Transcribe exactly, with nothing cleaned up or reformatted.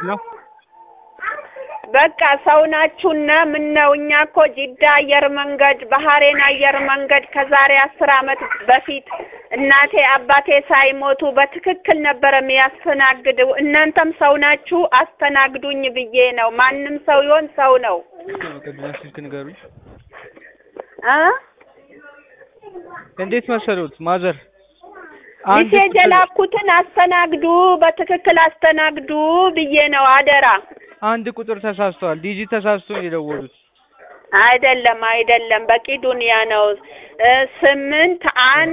ነው በቃ ሰውናችሁና ምን ነው እኛ እኮ ጅዳ አየር መንገድ ባህሬን አየር መንገድ ከዛሬ አስር አመት በፊት እናቴ አባቴ ሳይሞቱ በትክክል ነበር የሚያስተናግደው እናንተም ሰውናችሁ አስተናግዱኝ ብዬ ነው ማንንም ሰው ይሆን ሰው ነው ከደረስ ስልክ ንገሩኝ አ እንዴት መሰሉት ማዘር ሚሴጅ ላኩትን አስተናግዱ በትክክል አስተናግዱ ብዬ ነው አደራ አንድ ቁጥር ተሳስተዋል ዲጂት ተሳስቶ ይደውሉት አይደለም አይደለም በቂ ዱንያ ነው ስምንት አንድ